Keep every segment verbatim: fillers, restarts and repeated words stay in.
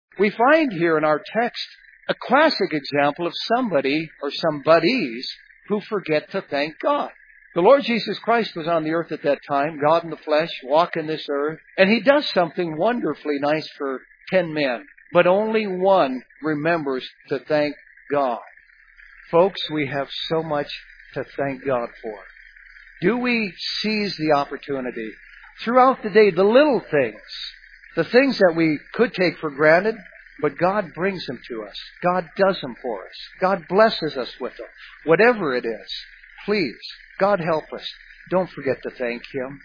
We find here in our text a classic example of somebody or somebodies who forget to thank God. The Lord Jesus Christ was on the earth at that time, God in the flesh, walking this earth, and He does something wonderfully nice for ten men, but only one remembers to thank God. Folks, we have so much to thank God for. Do we seize the opportunity throughout the day, the little things, the things that we could take for granted, but God brings them to us. God does them for us. God blesses us with them. Whatever it is, please, God help us. Don't forget to thank Him.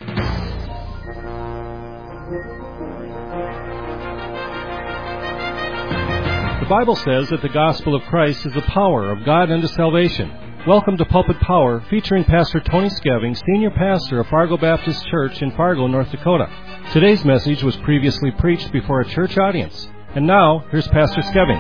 The Bible says that the gospel of Christ is the power of God unto salvation. Welcome to Pulpit Power, featuring Pastor Tony Skeving, Senior Pastor of Fargo Baptist Church in Fargo, North Dakota. Today's message was previously preached before a church audience. And now, here's Pastor Skeving.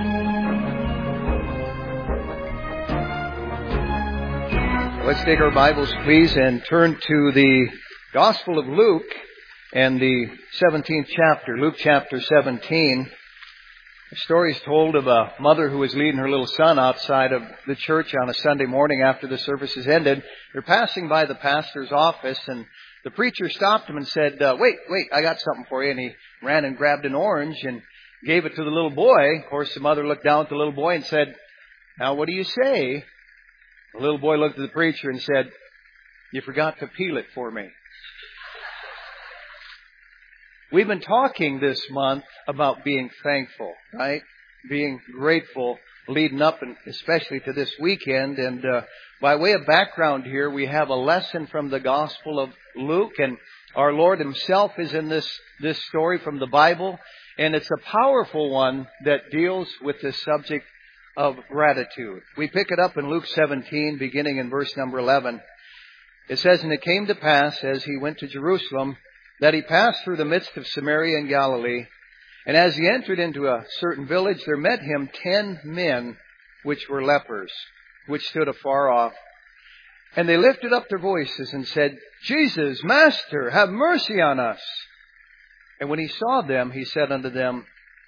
Let's take our Bibles, please, and turn to the Gospel of Luke and the seventeenth chapter, Luke chapter seventeen. The story is told of a mother who was leading her little son outside of the church on a Sunday morning after the services ended. They're passing by the pastor's office, and the preacher stopped him and said, uh, wait, wait, I got something for you. And he ran and grabbed an orange and gave it to the little boy. Of course, the mother looked down at the little boy and said, now, what do you say? The little boy looked at the preacher and said, you forgot to peel it for me. We've been talking this month about being thankful, right? Being grateful leading up, and especially to this weekend. And uh, by way of background here, we have a lesson from the Gospel of Luke, and our Lord Himself is in this, this story from the Bible. And it's a powerful one that deals with the subject of gratitude. We pick it up in Luke seventeen, beginning in verse number eleven. It says, and it came to pass, as He went to Jerusalem, that He passed through the midst of Samaria and Galilee. And as He entered into a certain village, there met Him ten men which were lepers, which stood afar off. And they lifted up their voices and said, Jesus, Master, have mercy on us. And when He saw them, He said unto them,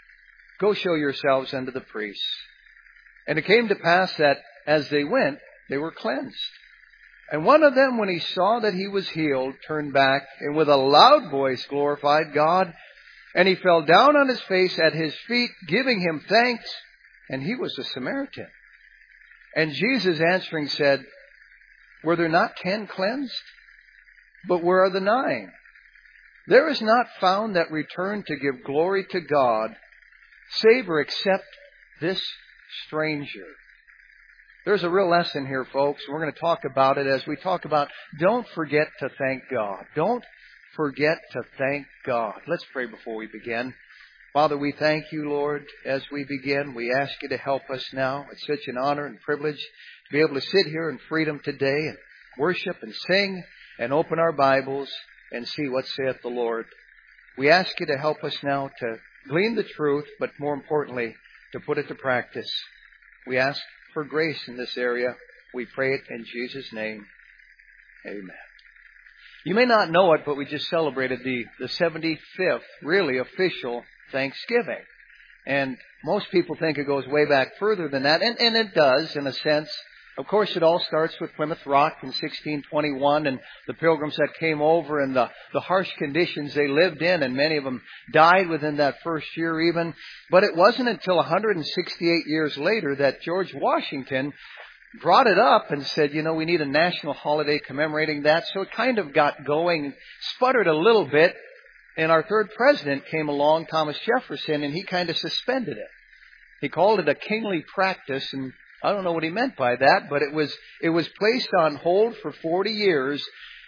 go show yourselves unto the priests. And it came to pass that as they went, they were cleansed. And one of them, when he saw that he was healed, turned back, and with a loud voice glorified God. And he fell down on his face at His feet, giving Him thanks. And he was a Samaritan. And Jesus answering said, were there not ten cleansed? But where are the nine? There is not found that return to give glory to God, save or except this stranger. There's a real lesson here, folks. We're going to talk about it as we talk about don't forget to thank God. Don't forget to thank God. Let's pray before we begin. Father, we thank You, Lord, as we begin. We ask You to help us now. It's such an honor and privilege to be able to sit here in freedom today and worship and sing and open our Bibles and see what saith the Lord. We ask You to help us now to glean the truth, but more importantly, to put it to practice. We ask for grace in this area. We pray it in Jesus' name. Amen. You may not know it, but we just celebrated the, the seventy-fifth, really official Thanksgiving. And most people think it goes way back further than that, and, and it does in a sense. Of course, it all starts with Plymouth Rock in sixteen twenty-one and the pilgrims that came over and the, the harsh conditions they lived in, and many of them died within that first year even. But it wasn't until one hundred sixty-eight years later that George Washington brought it up and said, you know, we need a national holiday commemorating that. So it kind of got going, sputtered a little bit, and our third president came along, Thomas Jefferson, and he kind of suspended it. He called it a kingly practice, and I don't know what he meant by that, but it was it was placed on hold for forty years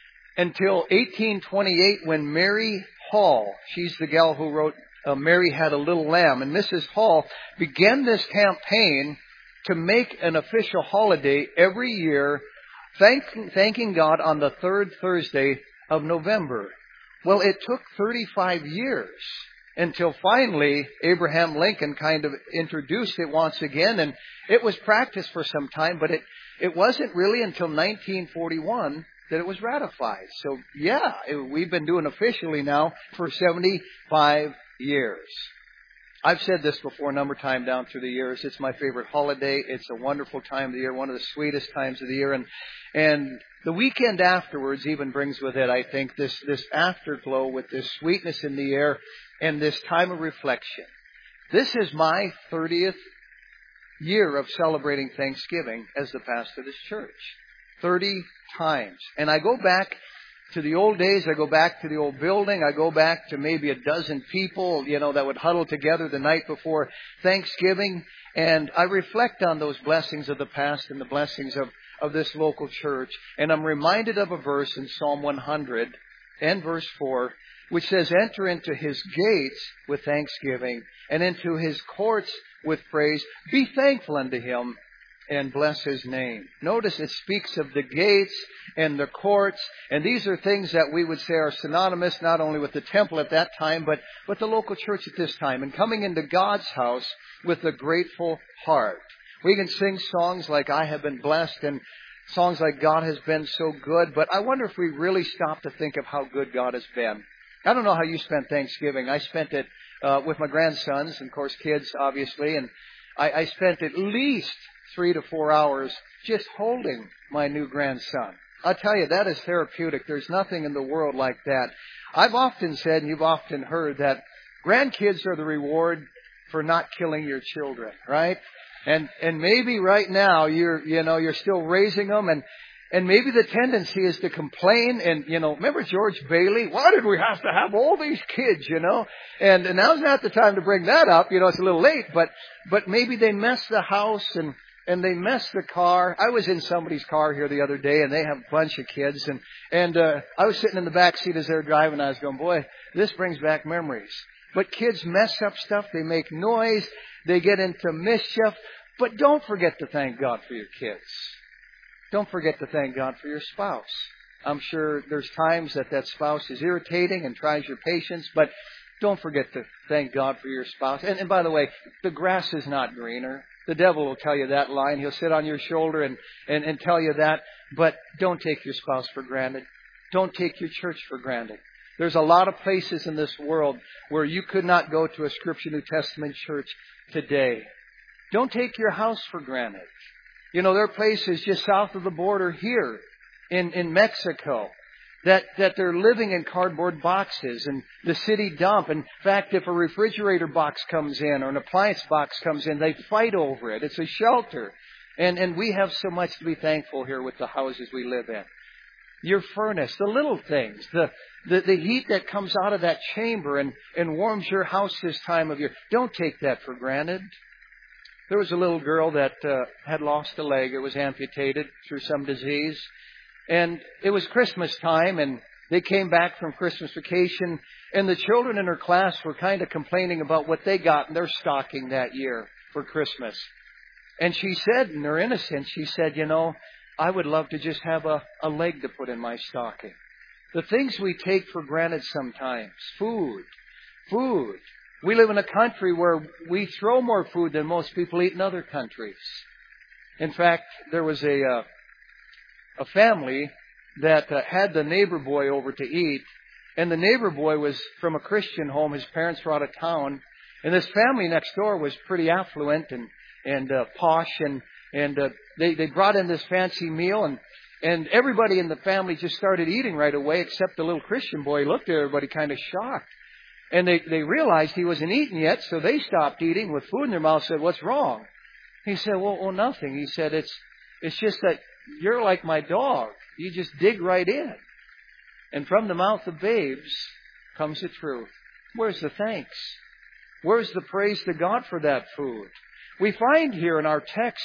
until eighteen twenty-eight, when Mary Hall, she's the gal who wrote uh, Mary Had a Little Lamb, and Missus Hall began this campaign to make an official holiday every year, thank, thanking God on the third Thursday of November. Well, it took thirty-five years until finally Abraham Lincoln kind of introduced it once again, and it was practiced for some time, but it, it wasn't really until nineteen forty-one that it was ratified. So yeah, it, we've been doing officially now for seventy-five years. I've said this before a number of times down through the years. It's my favorite holiday. It's a wonderful time of the year, one of the sweetest times of the year. And and the weekend afterwards even brings with it, I think, this, this afterglow with this sweetness in the air and this time of reflection. This is my thirtieth year of celebrating Thanksgiving as the pastor of this church. thirty times. And I go back to the old days. I go back to the old building. I go back to maybe a dozen people, you know, that would huddle together the night before Thanksgiving. And I reflect on those blessings of the past and the blessings of, of this local church. And I'm reminded of a verse in Psalm one hundred and verse four, which says, enter into his gates with thanksgiving and into his courts with praise. Be thankful unto him and bless his name. Notice it speaks of the gates and the courts, and these are things that we would say are synonymous not only with the temple at that time, but with the local church at this time, and coming into God's house with a grateful heart. We can sing songs like I Have Been Blessed and songs like God Has Been So Good, but I wonder if we really stop to think of how good God has been. I don't know how you spent Thanksgiving. I spent it uh, with my grandsons, and of course kids, obviously, and I, I spent at least three to four hours just holding my new grandson. I'll tell you, that is therapeutic. There's nothing in the world like that. I've often said, and you've often heard, that grandkids are the reward for not killing your children, right? And and maybe right now you're you know you're still raising them, and and maybe the tendency is to complain. And you know, remember George Bailey? Why did we have to have all these kids? You know, and, and now's not the time to bring that up. You know, it's a little late, but but maybe they mess the house and. And they mess the car. I was in somebody's car here the other day, and they have a bunch of kids. And and uh, I was sitting in the back seat as they were driving. I was going, boy, this brings back memories. But kids mess up stuff. They make noise. They get into mischief. But don't forget to thank God for your kids. Don't forget to thank God for your spouse. I'm sure there's times that that spouse is irritating and tries your patience, but don't forget to thank God for your spouse. And, and by the way, the grass is not greener. The devil will tell you that line. He'll sit on your shoulder and, and, and tell you that. But don't take your spouse for granted. Don't take your church for granted. There's a lot of places in this world where you could not go to a Scripture New Testament church today. Don't take your house for granted. You know, there are places just south of the border here in, in Mexico that, that they're living in cardboard boxes and the city dump. In fact, if a refrigerator box comes in or an appliance box comes in, they fight over it. It's a shelter. And, and we have so much to be thankful here with the houses we live in. Your furnace, the little things, the, the, the heat that comes out of that chamber and, and warms your house this time of year. Don't take that for granted. There was a little girl that uh, had lost a leg. It was amputated through some disease. And it was Christmas time, and they came back from Christmas vacation, and the children in her class were kind of complaining about what they got in their stocking that year for Christmas. And she said, in her innocence, she said, you know, I would love to just have a, a leg to put in my stocking. The things we take for granted sometimes. Food. Food. We live in a country where we throw more food than most people eat in other countries. In fact, there was a... Uh, a family that uh, had the neighbor boy over to eat, and the neighbor boy was from a Christian home. His parents were out of town, and this family next door was pretty affluent and and uh, posh, and and uh, they they brought in this fancy meal, and and everybody in the family just started eating right away, except the little Christian boy. He looked at everybody kind of shocked, and they they realized he wasn't eating yet, so they stopped eating with food in their mouth. Said, "What's wrong?" He said, "Well, well, nothing." He said, "It's it's just that you're like my dog. You just dig right in." And from the mouth of babes comes the truth. Where's the thanks? Where's the praise to God for that food? We find here in our text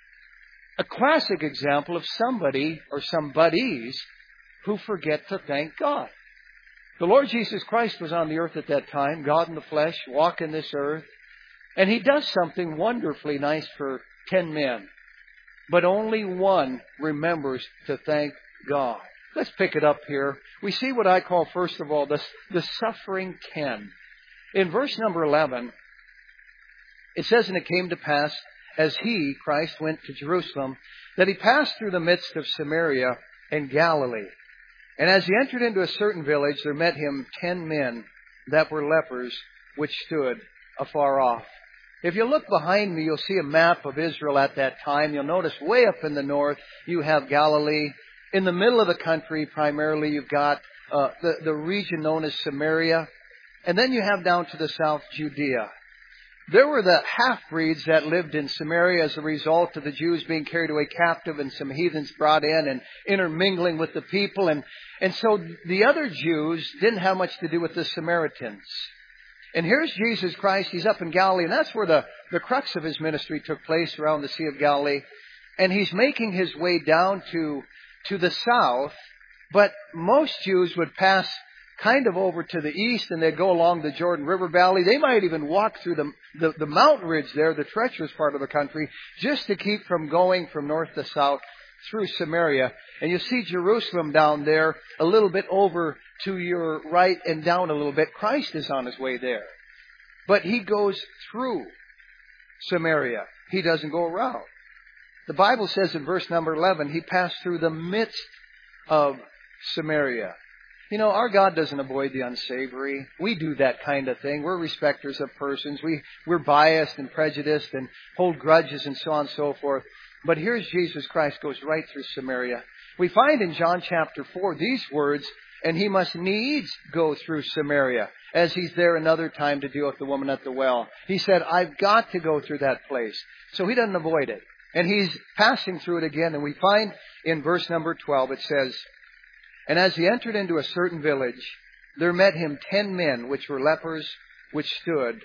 a classic example of somebody or somebodies who forget to thank God. The Lord Jesus Christ was on the earth at that time, God in the flesh, walking this earth. And He does something wonderfully nice for ten men. But only one remembers to thank God. Let's pick it up here. We see what I call, first of all, the, the suffering Ken. In verse number eleven, it says, "And it came to pass, as he, Christ, went to Jerusalem, that he passed through the midst of Samaria and Galilee. And as he entered into a certain village, there met him ten men that were lepers, which stood afar off. If you look behind me, you'll see a map of Israel at that time. You'll notice way up in the north, you have Galilee. In the middle of the country, primarily, you've got uh, the, the region known as Samaria. And then you have down to the south, Judea. There were the half-breeds that lived in Samaria as a result of the Jews being carried away captive and some heathens brought in and intermingling with the people. And, and so the other Jews didn't have much to do with the Samaritans. And here's Jesus Christ. He's up in Galilee, and that's where the, the crux of His ministry took place, around the Sea of Galilee. And He's making His way down to, to the south, but most Jews would pass kind of over to the east, and they'd go along the Jordan River Valley. They might even walk through the, the, the mountain ridge there, the treacherous part of the country, just to keep from going from north to south through Samaria. And you see Jerusalem down there a little bit over to your right and down a little bit. Christ is on His way there. But He goes through Samaria. He doesn't go around. The Bible says in verse number eleven, He passed through the midst of Samaria. You know, our God doesn't avoid the unsavory. We do that kind of thing. We're respecters of persons. We, we're biased and prejudiced and hold grudges and so on and so forth. But here's Jesus Christ goes right through Samaria. We find in John chapter four these words, and He must needs go through Samaria, as He's there another time to deal with the woman at the well. He said, I've got to go through that place. So He doesn't avoid it. And He's passing through it again. And we find in verse number twelve, it says, and as He entered into a certain village, there met Him ten men which were lepers, which stood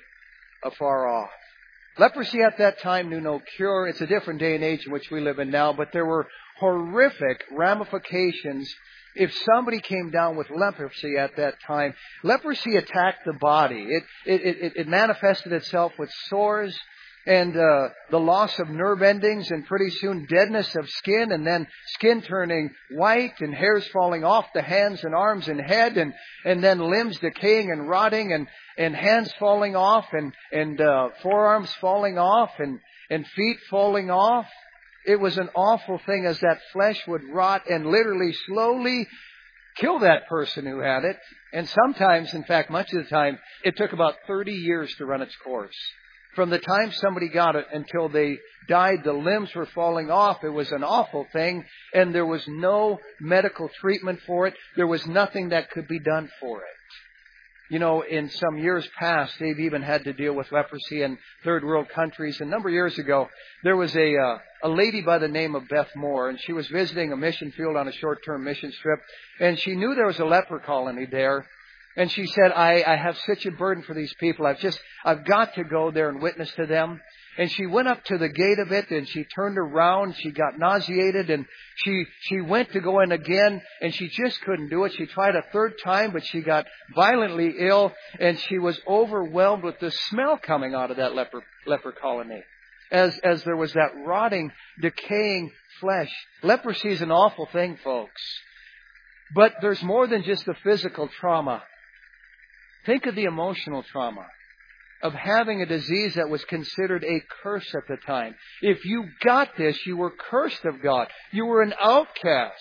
afar off. Leprosy at that time knew no cure. It's a different day and age in which we live in now, but there were horrific ramifications if somebody came down with leprosy at that time. Leprosy attacked the body. It, it, it, it manifested itself with sores and uh, the loss of nerve endings, and pretty soon deadness of skin, and then skin turning white and hairs falling off the hands and arms and head, and, and then limbs decaying and rotting, and, and hands falling off, and, and uh, forearms falling off, and, and feet falling off. It was an awful thing as that flesh would rot and literally slowly kill that person who had it. And sometimes, in fact, much of the time, it took about thirty years to run its course. From the time somebody got it until they died, the limbs were falling off. It was an awful thing, and there was no medical treatment for it. There was nothing that could be done for it. You know, in some years past, they've even had to deal with leprosy in third world countries. A number of years ago, there was a uh, a lady by the name of Beth Moore, and she was visiting a mission field on a short-term mission trip, and she knew there was a leper colony there. And she said, I, I have such a burden for these people. I've just, I've got to go there and witness to them. And she went up to the gate of it, and she turned around. She got nauseated, and she, she went to go in again, and she just couldn't do it. She tried a third time, but she got violently ill, and she was overwhelmed with the smell coming out of that leper, leper colony. As, as there was that rotting, decaying flesh. Leprosy is an awful thing, folks. But there's more than just the physical trauma. Think of the emotional trauma of having a disease that was considered a curse at the time. If you got this, you were cursed of God. You were an outcast.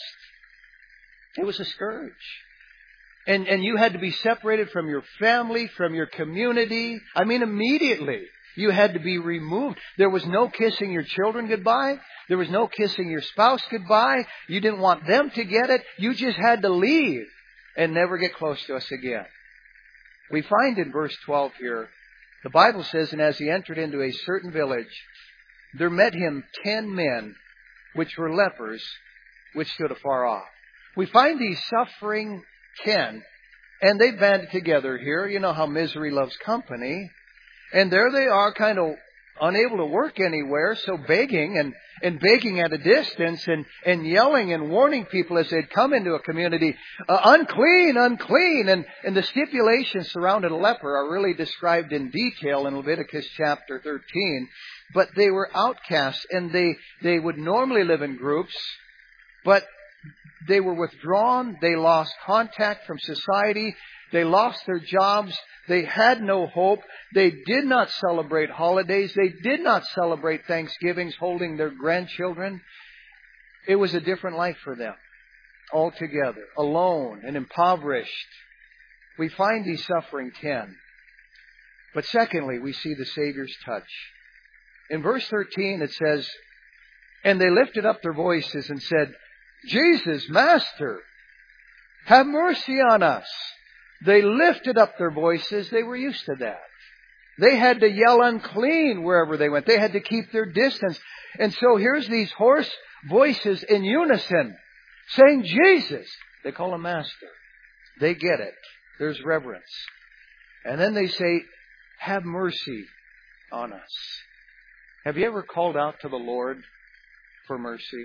It was a scourge. And, and you had to be separated from your family, from your community. I mean, immediately. You had to be removed. There was no kissing your children goodbye. There was no kissing your spouse goodbye. You didn't want them to get it. You just had to leave and never get close to us again. We find in verse twelve here, the Bible says, and as he entered into a certain village, there met him ten men, which were lepers, which stood afar off. We find these suffering ten, and they banded together here. You know how misery loves company. And there they are, kind of unable to work anywhere, so begging and, and begging at a distance and, and yelling and warning people as they'd come into a community, uh, unclean, unclean. And, and the stipulations surrounding a leper are really described in detail in Leviticus chapter thirteen. But they were outcasts, and they, they would normally live in groups, but they were withdrawn. They lost contact from society. They lost their jobs. They had no hope. They did not celebrate holidays. They did not celebrate Thanksgivings holding their grandchildren. It was a different life for them altogether, alone and impoverished. We find these suffering ten. But secondly, we see the Savior's touch. In verse thirteen it says, and they lifted up their voices and said, Jesus, Master, have mercy on us. They lifted up their voices. They were used to that. They had to yell unclean wherever they went. They had to keep their distance. And so here's these hoarse voices in unison saying, Jesus. They call him Master. They get it. There's reverence. And then they say, have mercy on us. Have you ever called out to the Lord for mercy?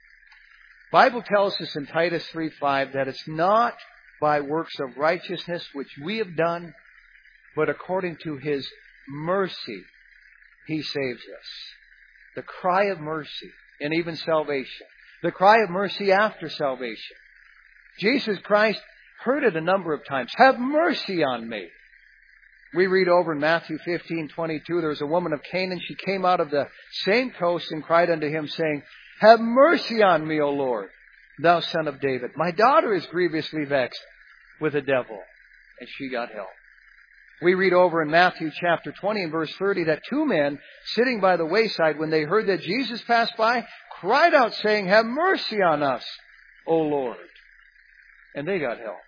Bible tells us in Titus three five that it's not by works of righteousness which we have done, but according to His mercy, He saves us. The cry of mercy and even salvation. The cry of mercy after salvation. Jesus Christ heard it a number of times. Have mercy on me. We read over in Matthew fifteen twenty-two, there was a woman of Canaan. She came out of the same coast and cried unto Him, saying, have mercy on me, O Lord, thou Son of David. My daughter is grievously vexed with a devil. And she got help. We read over in Matthew chapter twenty and verse thirty that two men sitting by the wayside, when they heard that Jesus passed by, cried out saying, have mercy on us, O Lord. And they got help.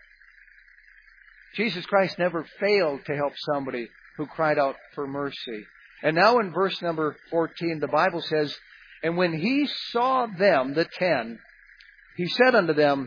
Jesus Christ never failed to help somebody who cried out for mercy. And now in verse number fourteen, the Bible says, and when He saw them, the ten, He said unto them,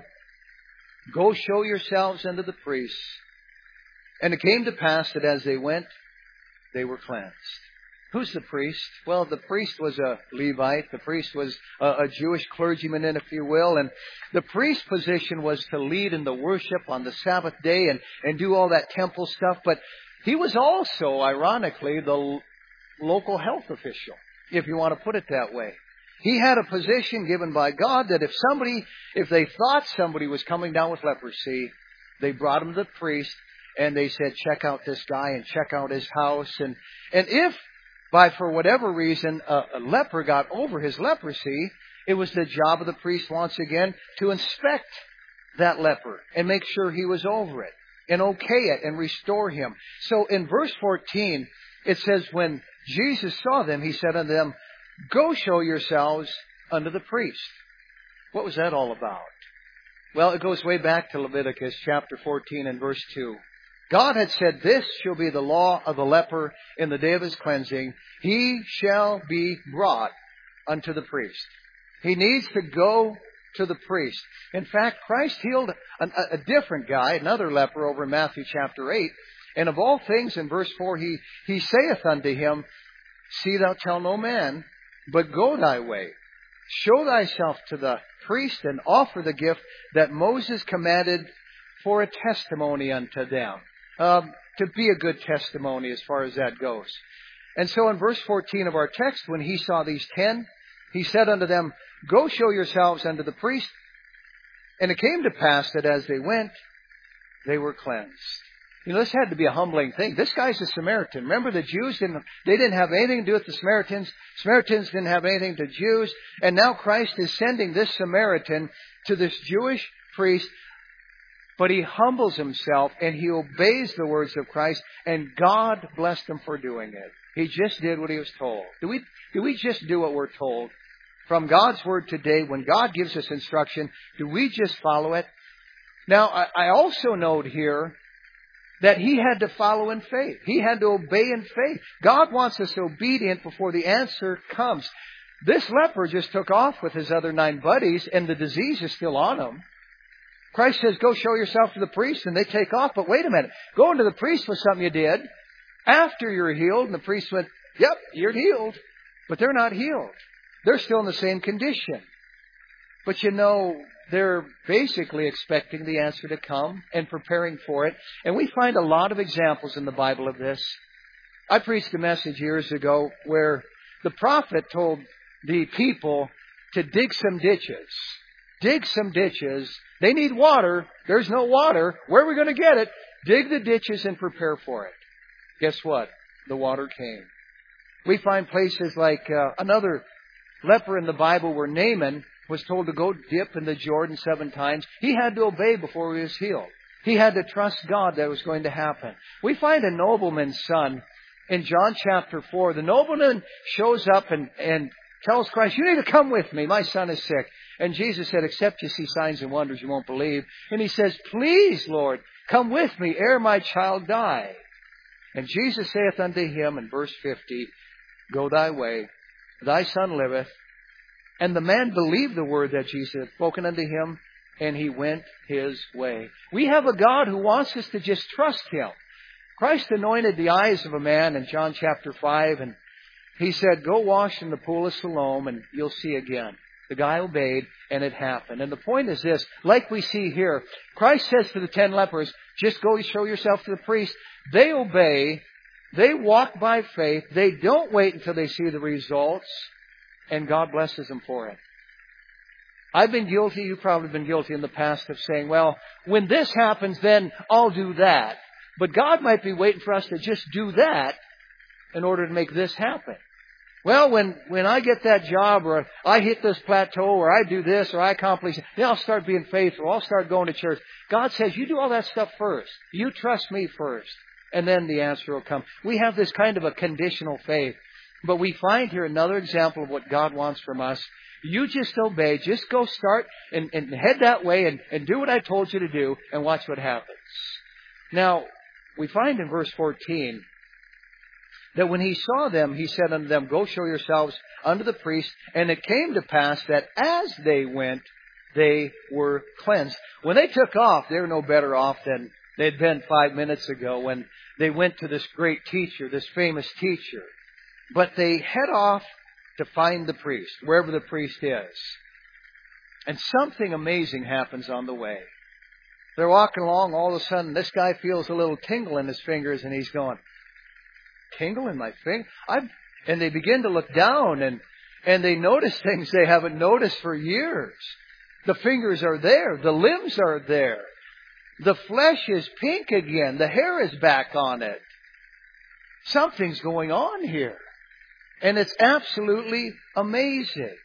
go show yourselves unto the priests. And it came to pass that as they went, they were cleansed. Who's the priest? Well, the priest was a Levite. The priest was a, a Jewish clergyman, if you will. And the priest's position was to lead in the worship on the Sabbath day and, and do all that temple stuff. But he was also, ironically, the local health official, if you want to put it that way. He had a position given by God that if somebody, if they thought somebody was coming down with leprosy, they brought him to the priest and they said, check out this guy and check out his house. And, and if by, for whatever reason, a, a leper got over his leprosy, it was the job of the priest once again to inspect that leper and make sure he was over it and okay it and restore him. So in verse fourteen, it says, when Jesus saw them, He said unto them, go show yourselves unto the priest. What was that all about? Well, it goes way back to Leviticus chapter fourteen and verse two. God had said, this shall be the law of the leper in the day of his cleansing. He shall be brought unto the priest. He needs to go to the priest. In fact, Christ healed a, a different guy, another leper, over in Matthew chapter eight. And of all things, in verse four, he, he saith unto him, see thou tell no man, but go thy way. Show thyself to the priest and offer the gift that Moses commanded for a testimony unto them. Um, to be a good testimony as far as that goes. And so in verse fourteen of our text, when He saw these ten, He said unto them, go show yourselves unto the priest. And it came to pass that as they went, they were cleansed. You know, this had to be a humbling thing. This guy's a Samaritan. Remember, the Jews didn't, they didn't have anything to do with the Samaritans. Samaritans didn't have anything to Jews. And now Christ is sending this Samaritan to this Jewish priest. But he humbles himself and he obeys the words of Christ. And God blessed him for doing it. He just did what he was told. Do we, do we just do what we're told? From God's Word today, when God gives us instruction, do we just follow it? Now, I, I also note here that he had to follow in faith. He had to obey in faith. God wants us obedient before the answer comes. This leper just took off with his other nine buddies, and the disease is still on him. Christ says, go show yourself to the priest, and they take off. But wait a minute. Going to the priest was something you did after you're healed. And the priest went, yep, you're healed. But they're not healed. They're still in the same condition. But you know, they're basically expecting the answer to come and preparing for it. And we find a lot of examples in the Bible of this. I preached a message years ago where the prophet told the people to dig some ditches. Dig some ditches. They need water. There's no water. Where are we going to get it? Dig the ditches and prepare for it. Guess what? The water came. We find places like uh, another leper in the Bible where Naaman was told to go dip in the Jordan seven times. He had to obey before he was healed. He had to trust God that it was going to happen. We find a nobleman's son in John chapter four, the nobleman shows up and, and tells Christ, you need to come with me. My son is sick. And Jesus said, except you see signs and wonders, you won't believe. And he says, please, Lord, come with me ere my child die. And Jesus saith unto him in verse fifty, go thy way, thy son liveth. And the man believed the word that Jesus had spoken unto him, and he went his way. We have a God who wants us to just trust Him. Christ anointed the eyes of a man in John chapter five, and He said, go wash in the pool of Siloam, and you'll see again. The guy obeyed, and it happened. And the point is this, like we see here, Christ says to the ten lepers, just go show yourself to the priest. They obey. They walk by faith. They don't wait until they see the results. And God blesses them for it. I've been guilty, you've probably been guilty in the past of saying, well, when this happens, then I'll do that. But God might be waiting for us to just do that in order to make this happen. Well, when, when I get that job, or I hit this plateau, or I do this, or I accomplish it, then I'll start being faithful. I'll start going to church. God says, you do all that stuff first. You trust me first. And then the answer will come. We have this kind of a conditional faith. But we find here another example of what God wants from us. You just obey. Just go start and, and head that way and, and do what I told you to do and watch what happens. Now, we find in verse fourteen that when He saw them, He said unto them, go show yourselves unto the priest. And it came to pass that as they went, they were cleansed. When they took off, they were no better off than they'd been five minutes ago when they went to this great teacher, this famous teacher. But they head off to find the priest, wherever the priest is. And something amazing happens on the way. They're walking along, all of a sudden this guy feels a little tingle in his fingers, and he's going, tingle in my finger? I've... And they begin to look down, and, and they notice things they haven't noticed for years. The fingers are there. The limbs are there. The flesh is pink again. The hair is back on it. Something's going on here. And it's absolutely amazing.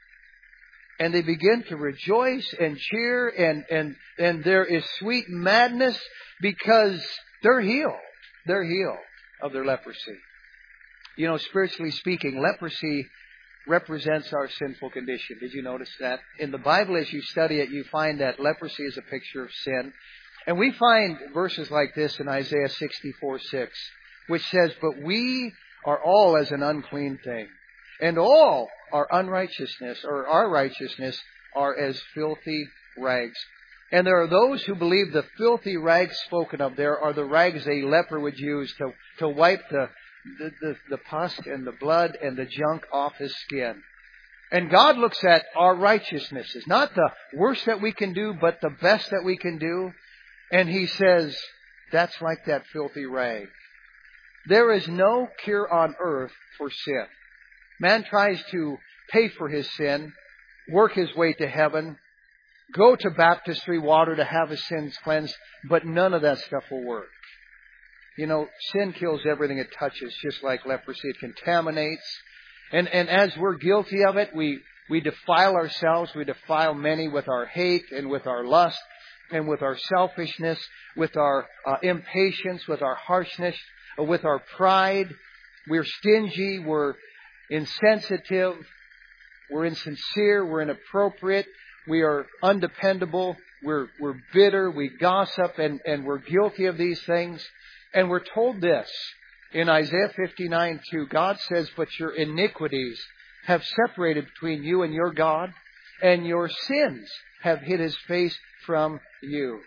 And they begin to rejoice and cheer, and, and, and there is sweet madness because they're healed. They're healed of their leprosy. You know, spiritually speaking, leprosy represents our sinful condition. Did you notice that? In the Bible, as you study it, you find that leprosy is a picture of sin. And we find verses like this in Isaiah sixty-four six, which says, but we are all as an unclean thing, and all our unrighteousness, or our righteousness, are as filthy rags. And there are those who believe the filthy rags spoken of there are the rags a leper would use to, to wipe the, the, the, the pus and the blood and the junk off his skin. And God looks at our righteousnesses, not the worst that we can do, but the best that we can do. And He says, that's like that filthy rag. There is no cure on earth for sin. Man tries to pay for his sin, work his way to heaven, go to baptistry water to have his sins cleansed, but none of that stuff will work. You know, sin kills everything it touches, just like leprosy. It contaminates. And, and as we're guilty of it, we, we defile ourselves. We defile many with our hate and with our lust and with our selfishness, with our uh, impatience, with our harshness, with our pride. We're stingy, we're insensitive, we're insincere, we're inappropriate, we are undependable, we're, we're bitter, we gossip, and, and we're guilty of these things. And we're told this in Isaiah fifty-nine two. God says, but your iniquities have separated between you and your God, and your sins have hid His face from you.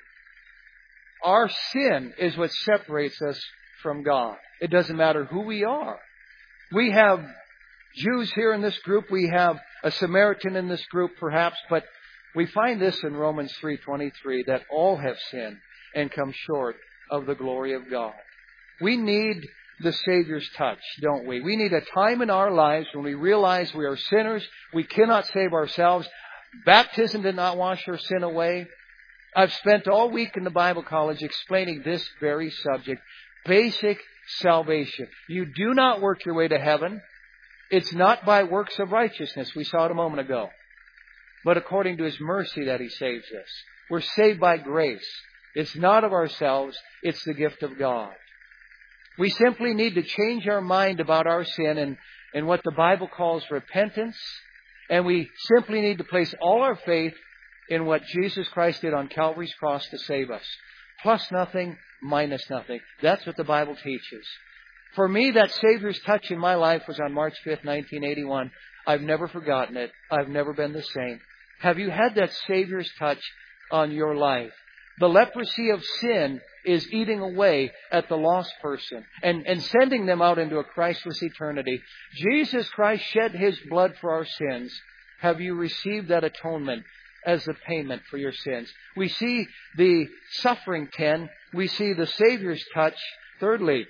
Our sin is what separates us from God. It doesn't matter who we are. We have Jews here in this group. We have a Samaritan in this group, perhaps. But we find this in Romans three twenty-three, that all have sinned and come short of the glory of God. We need the Savior's touch, don't we? We need a time in our lives when we realize we are sinners. We cannot save ourselves. Baptism did not wash our sin away. I've spent all week in the Bible college explaining this very subject. Basic salvation. You do not work your way to heaven. It's not by works of righteousness. We saw it a moment ago. But according to His mercy that He saves us. We're saved by grace. It's not of ourselves. It's the gift of God. We simply need to change our mind about our sin and, and what the Bible calls repentance. And we simply need to place all our faith in what Jesus Christ did on Calvary's cross to save us. Plus nothing, minus nothing. That's what the Bible teaches. For me, that Savior's touch in my life was on March fifth, nineteen eighty-one. I've never forgotten it. I've never been the same. Have you had that Savior's touch on your life? The leprosy of sin is eating away at the lost person and, and sending them out into a Christless eternity. Jesus Christ shed His blood for our sins. Have you received that atonement as the payment for your sins? We see the suffering tent. We see the Savior's touch. Thirdly,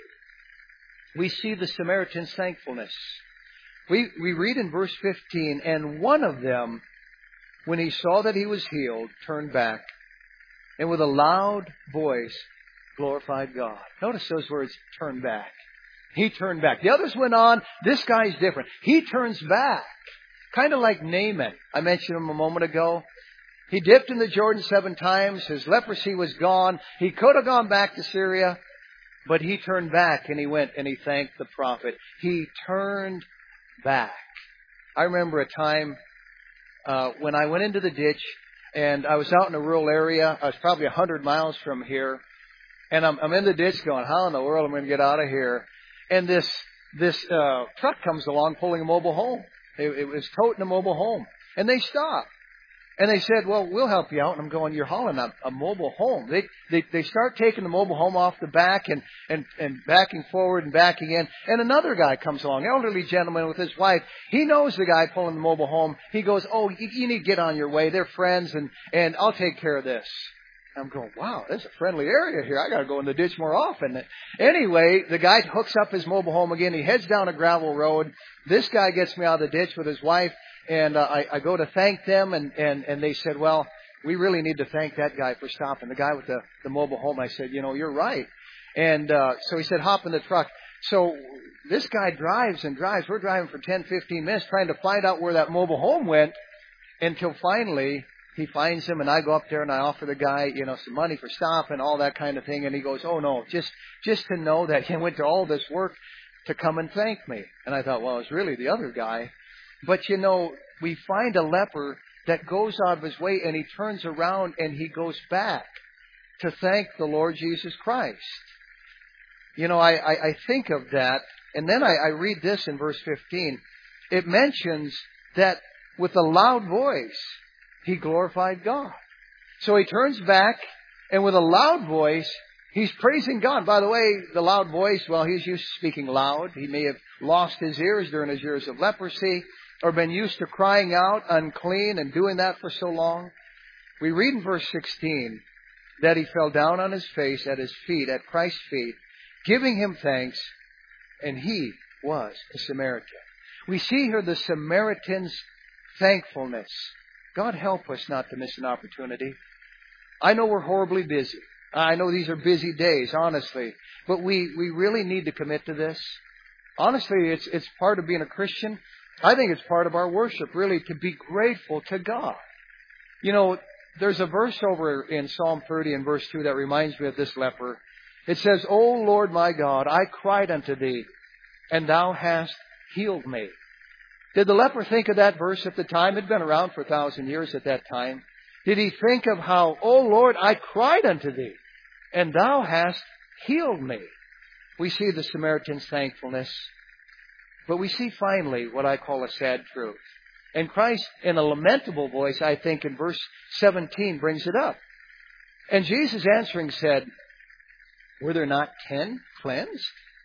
we see the Samaritan's thankfulness. We, we read in verse fifteen, and one of them, when he saw that he was healed, turned back, and with a loud voice glorified God. Notice those words, turn back. He turned back. The others went on. This guy's different. He turns back. Kind of like Naaman. I mentioned him a moment ago. He dipped in the Jordan seven times. His leprosy was gone. He could have gone back to Syria, but he turned back and he went and he thanked the prophet. He turned back. I remember a time uh, when I went into the ditch and I was out in a rural area. I was probably a hundred miles from here. And I'm, I'm in the ditch going, how in the world am I going to get out of here? And this this uh, truck comes along pulling a mobile home. It, it was toting a mobile home. And they stopped. And they said, well, we'll help you out. And I'm going, you're hauling a, a mobile home. They, they they start taking the mobile home off the back and, and, and backing forward and backing in. And another guy comes along, elderly gentleman with his wife. He knows the guy pulling the mobile home. He goes, oh, you, you need to get on your way. They're friends, and, and I'll take care of this. I'm going, wow, this is a friendly area here. I got to go in the ditch more often. Anyway, the guy hooks up his mobile home again. He heads down a gravel road. This guy gets me out of the ditch with his wife. And uh, I, I go to thank them, and, and, and they said, well, we really need to thank that guy for stopping. The guy with the, the mobile home, I said, you know, you're right. And uh, so he said, hop in the truck. So this guy drives and drives. We're driving for ten, fifteen minutes trying to find out where that mobile home went until finally he finds him, and I go up there and I offer the guy, you know, some money for stopping, all that kind of thing. And he goes, oh, no, just just to know that he went to all this work to come and thank me. And I thought, well, it's really the other guy. But, you know, we find a leper that goes out of his way and he turns around and he goes back to thank the Lord Jesus Christ. You know, I, I, I think of that, and then I, I read this in verse fifteen. It mentions that with a loud voice, he glorified God. So he turns back, and with a loud voice, he's praising God. By the way, the loud voice, well, he's used to speaking loud. He may have lost his ears during his years of leprosy, or been used to crying out unclean and doing that for so long. We read in verse sixteen that he fell down on his face at his feet, at Christ's feet, giving him thanks, and he was a Samaritan. We see here the Samaritan's thankfulness. God help us not to miss an opportunity. I know we're horribly busy. I know these are busy days, honestly. But we, we really need to commit to this. Honestly, it's it's part of being a Christian. I think it's part of our worship, really, to be grateful to God. You know, there's a verse over in Psalm thirty and verse two that reminds me of this leper. It says, O Lord my God, I cried unto thee, and thou hast healed me. Did the leper think of that verse at the time? It had been around for a thousand years at that time. Did he think of how, O Lord, I cried unto thee, and thou hast healed me? We see the Samaritan's thankfulness. But we see finally what I call a sad truth. And Christ, in a lamentable voice, I think in verse seventeen, brings it up. And Jesus answering said, were there not ten cleansed?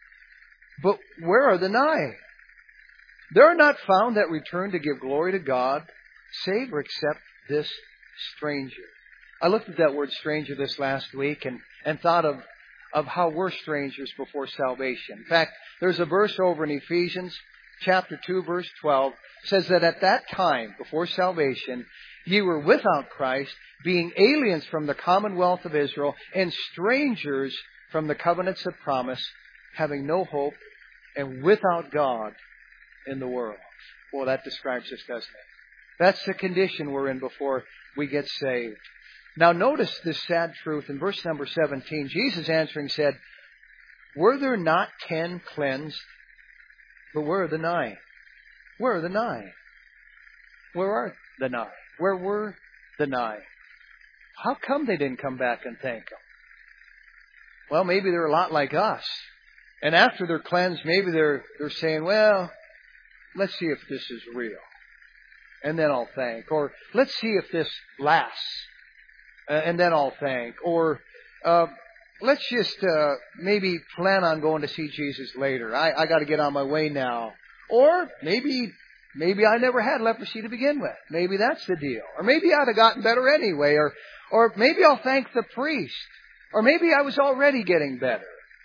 But where are the nine? There are not found that return to give glory to God, save or except this stranger. I looked at that word stranger this last week and, and thought of, of how we're strangers before salvation. In fact, there's a verse over in Ephesians chapter two, verse twelve, says that at that time, before salvation, ye were without Christ, being aliens from the commonwealth of Israel, and strangers from the covenants of promise, having no hope, and without God in the world. Well, that describes us, doesn't it? That's the condition we're in before we get saved. Now notice this sad truth in verse number seventeen. Jesus answering said, Were there not ten cleansed? But where are the nine? Where are the nine? Where are the nine? Where were the nine? How come they didn't come back and thank Him? Well, maybe they're a lot like us. And after they're cleansed, maybe they're they're saying, well, let's see if this is real. And then I'll thank. Or let's see if this lasts. Uh, and then I'll thank. Or uh, let's just uh, maybe plan on going to see Jesus later. I, I got to get on my way now. Or maybe maybe I never had leprosy to begin with. Maybe that's the deal. Or maybe I'd have gotten better anyway. Or or maybe I'll thank the priest. Or maybe I was already getting better.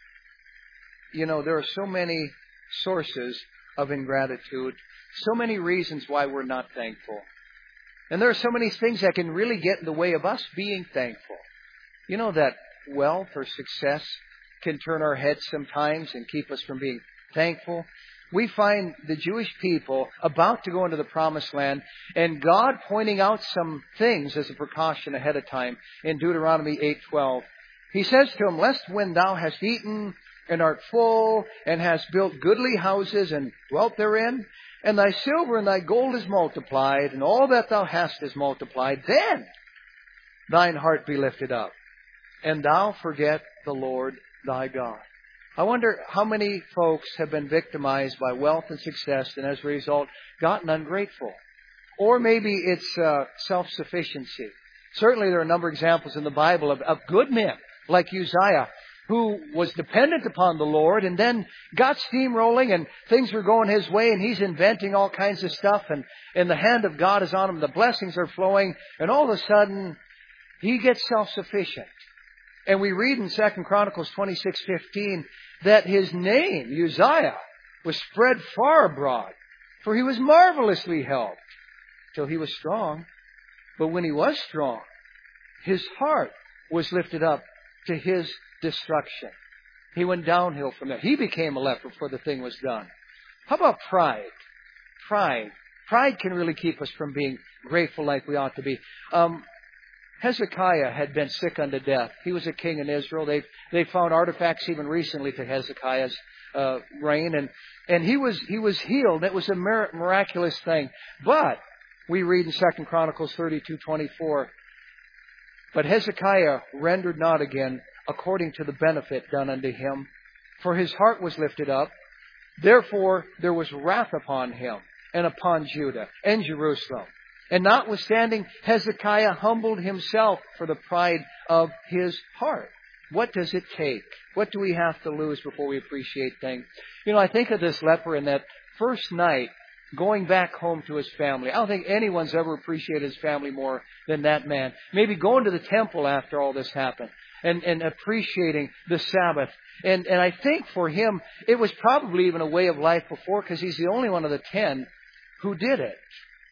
You know, there are so many sources of ingratitude, so many reasons why we're not thankful. And there are so many things that can really get in the way of us being thankful. You know that wealth or success can turn our heads sometimes and keep us from being thankful. We find the Jewish people about to go into the Promised Land and God pointing out some things as a precaution ahead of time in Deuteronomy eight twelve. He says to them, lest when thou hast eaten and art full, and hast built goodly houses, and dwelt therein, and thy silver and thy gold is multiplied, and all that thou hast is multiplied, then thine heart be lifted up, and thou forget the Lord thy God. I wonder how many folks have been victimized by wealth and success, and as a result, gotten ungrateful. Or maybe it's uh, self-sufficiency. Certainly there are a number of examples in the Bible of, of good men, like Uzziah, who was dependent upon the Lord and then got steamrolling and things were going his way and he's inventing all kinds of stuff and, and the hand of God is on him. The blessings are flowing and all of a sudden he gets self-sufficient. And we read in Second Chronicles twenty-six fifteen that his name, Uzziah, was spread far abroad, for he was marvelously helped till he was strong. But when he was strong, his heart was lifted up to his destruction. He went downhill from there. He became a leper before the thing was done. How about pride? Pride. Pride can really keep us from being grateful like we ought to be. Um, Hezekiah had been sick unto death. He was a king in Israel. They they found artifacts even recently to Hezekiah's uh, reign, and and he was he was healed. It was a mir- miraculous thing. But we read in Second Chronicles thirty-two twenty-four. But Hezekiah rendered not again according to the benefit done unto him, for his heart was lifted up. Therefore there was wrath upon him, and upon Judah, and Jerusalem. And notwithstanding, Hezekiah humbled himself for the pride of his heart. What does it take? What do we have to lose before we appreciate things? You know, I think of this leper in that first night going back home to his family. I don't think anyone's ever appreciated his family more than that man. Maybe going to the temple after all this happened and, and appreciating the Sabbath. And, and I think for him, it was probably even a way of life before because he's the only one of the ten who did it.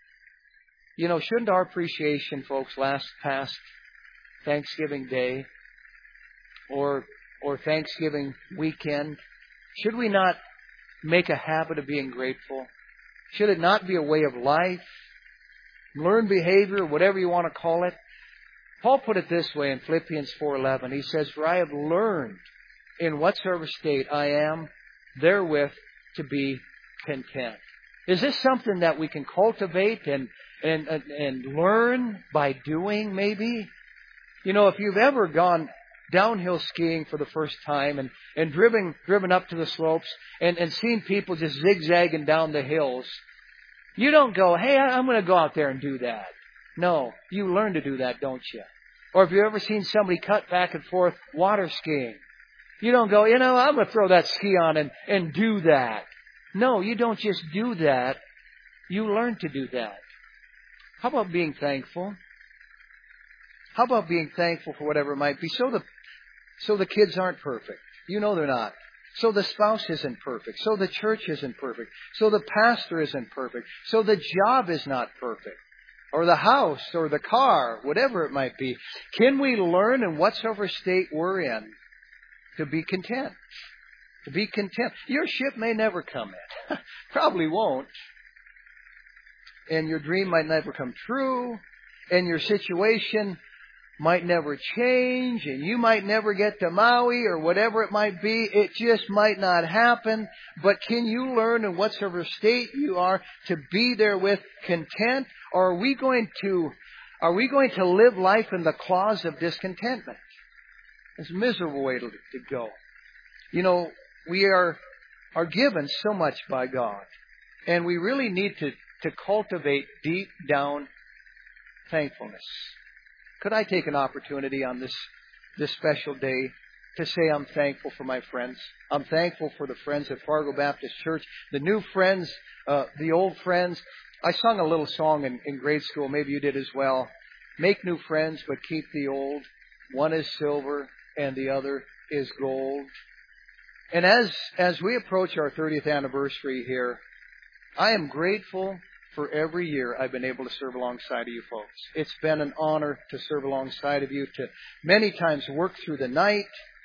You know, shouldn't our appreciation, folks, last past Thanksgiving Day or or Thanksgiving weekend? Should we not make a habit of being grateful? Should it not be a way of life? Learned behavior, whatever you want to call it. Paul put it this way in Philippians four eleven. He says, for I have learned in whatsoever state I am, therewith to be content. Is this something that we can cultivate and And, and and learn by doing, maybe? You know, if you've ever gone downhill skiing for the first time and, and driven driven up to the slopes and, and seen people just zigzagging down the hills, you don't go, hey, I'm going to go out there and do that. No, you learn to do that, don't you? Or if you've ever seen somebody cut back and forth water skiing, you don't go, you know, I'm going to throw that ski on and, and do that. No, you don't just do that. You learn to do that. How about being thankful? How about being thankful for whatever it might be? So the, so the kids aren't perfect. You know they're not. So the spouse isn't perfect. So the church isn't perfect. So the pastor isn't perfect. So the job is not perfect. Or the house, or the car, whatever it might be. Can we learn in whatsoever state we're in to be content? To be content. Your ship may never come in. Probably won't. And your dream might never come true. And your situation might never change, and you might never get to Maui or whatever it might be. It just might not happen. But can you learn in whatsoever state you are to be there with content? Or are we going to, are we going to live life in the claws of discontentment? It's a miserable way to, to go. You know, we are, are given so much by God. And we really need to, to cultivate deep down thankfulness. Could I take an opportunity on this, this special day to say I'm thankful for my friends? I'm thankful for the friends at Fargo Baptist Church, the new friends, uh, the old friends. I sung a little song in, in grade school. Maybe you did as well. Make new friends, but keep the old. One is silver and the other is gold. And as, as we approach our thirtieth anniversary here, I am grateful for every year I've been able to serve alongside of you folks. It's been an honor to serve alongside of you, to many times work through the night,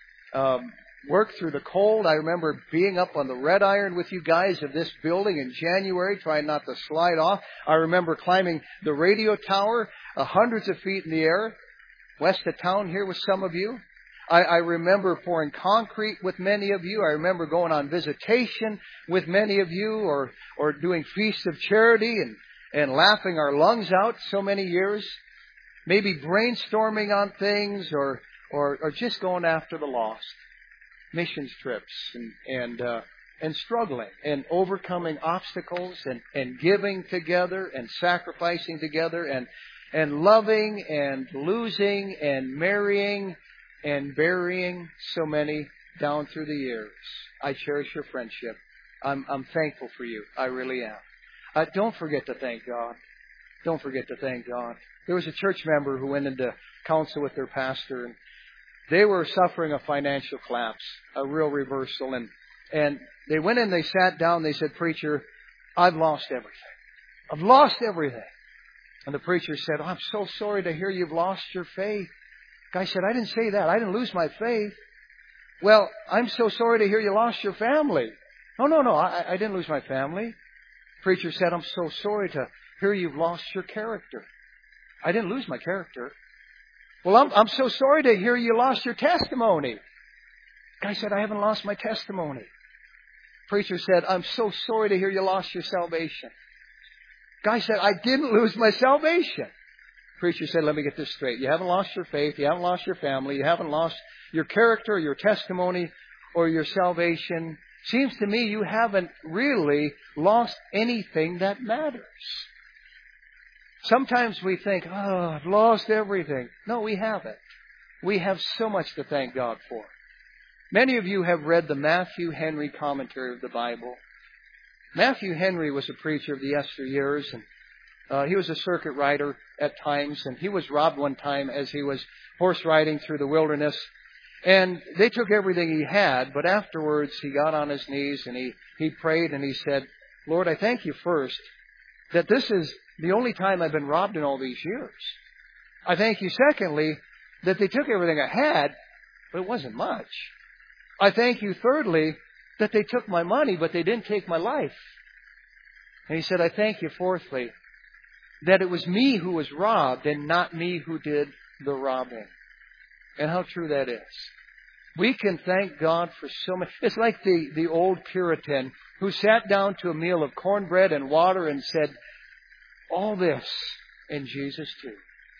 um, work through the cold. I remember being up on the red iron with you guys of this building in January, trying not to slide off. I remember climbing the radio tower uh, hundreds of feet in the air, west of town here with some of you. I, I remember pouring concrete with many of you. I remember going on visitation with many of you, or or doing feasts of charity and, and laughing our lungs out so many years. Maybe brainstorming on things, or or, or just going after the lost. Missions trips and and uh, and struggling and overcoming obstacles and, and giving together and sacrificing together and and loving and losing and marrying and burying so many down through the years. I cherish your friendship. I'm, I'm thankful for you. I really am. Uh, don't forget to thank God. Don't forget to thank God. There was a church member who went into counsel with their pastor, and they were suffering a financial collapse, a real reversal. And, and they went in, they sat down, they said, "Preacher, I've lost everything. I've lost everything." And the preacher said, "Oh, I'm so sorry to hear you've lost your faith." Guy said, "I didn't say that. I didn't lose my faith." "Well, I'm so sorry to hear you lost your family." "No, no, no, I, I didn't lose my family." Preacher said, "I'm so sorry to hear you've lost your character." "I didn't lose my character." "Well, I'm, I'm so sorry to hear you lost your testimony." Guy said, "I haven't lost my testimony." Preacher said, "I'm so sorry to hear you lost your salvation." Guy said, "I didn't lose my salvation." Preacher said, "Let me get this straight. You haven't lost your faith. You haven't lost your family. You haven't lost your character, your testimony, or your salvation. Seems to me you haven't really lost anything that matters." Sometimes we think, "Oh, I've lost everything." No, we haven't. We have so much to thank God for. Many of you have read the Matthew Henry commentary of the Bible. Matthew Henry was a preacher of the yesteryears, and Uh, he was a circuit rider at times, and he was robbed one time as he was horse riding through the wilderness. And they took everything he had, but afterwards he got on his knees and he, he prayed and he said, "Lord, I thank you first that this is the only time I've been robbed in all these years. I thank you secondly that they took everything I had, but it wasn't much. I thank you thirdly that they took my money, but they didn't take my life." And he said, "I thank you fourthly that it was me who was robbed and not me who did the robbing." And how true that is. We can thank God for so much. It's like the, the old Puritan who sat down to a meal of cornbread and water and said, "All this in Jesus too.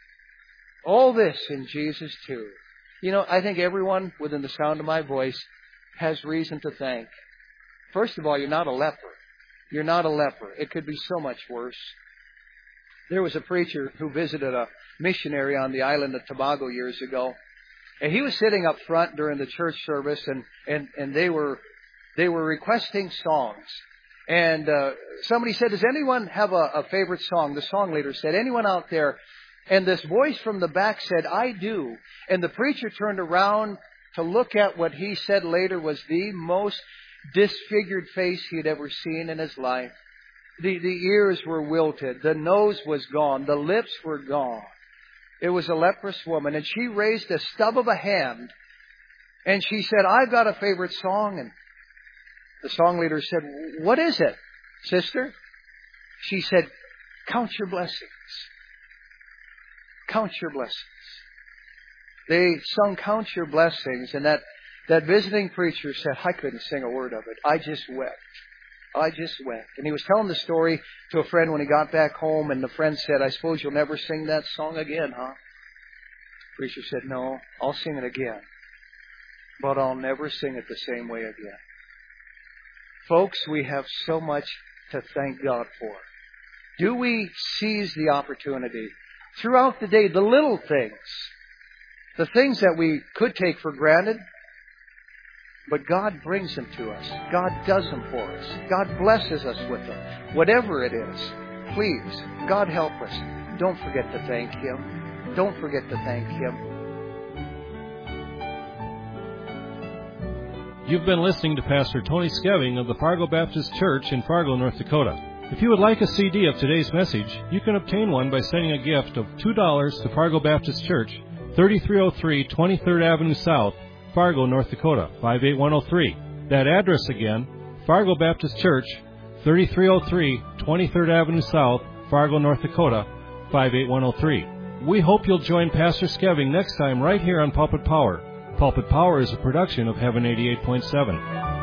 All this in Jesus too." You know, I think everyone within the sound of my voice has reason to thank. First of all, you're not a leper. You're not a leper. It could be so much worse. There was a preacher who visited a missionary on the island of Tobago years ago. And he was sitting up front during the church service, and, and, and they were they were requesting songs. And uh, somebody said, "Does anyone have a, a favorite song?" The song leader said, "Anyone out there?" And this voice from the back said, "I do." And the preacher turned around to look at what he said later was the most disfigured face he had ever seen in his life. The, the ears were wilted. The nose was gone. The lips were gone. It was a leprous woman. And she raised a stub of a hand. And she said, "I've got a favorite song." And the song leader said, "What is it, sister?" She said, "Count your blessings. Count your blessings." They sung Count Your Blessings, and that, that visiting preacher said, I couldn't sing a word of it. I just wept. I just wept. And he was telling the story to a friend when he got back home, and the friend said, I suppose you'll never sing that song again, huh? The preacher said, no, I'll sing it again. But I'll never sing it the same way again. Folks, we have so much to thank God for. Do we seize the opportunity throughout the day, the little things, the things that we could take for granted, but God brings them to us. God does them for us. God blesses us with them. Whatever it is, please, God help us. Don't forget to thank Him. Don't forget to thank Him. You've been listening to Pastor Tony Skeving of the Fargo Baptist Church in Fargo, North Dakota. If you would like a C D of today's message, you can obtain one by sending a gift of two dollars to Fargo Baptist Church, thirty-three oh three twenty-third Avenue South, Fargo, North Dakota, five eight one oh three. That address again, Fargo Baptist Church, thirty-three oh three twenty-third Avenue South, Fargo, North Dakota, five eight one oh three. We hope you'll join Pastor Skeving next time right here on Pulpit Power. Pulpit Power is a production of Heaven eighty-eight point seven.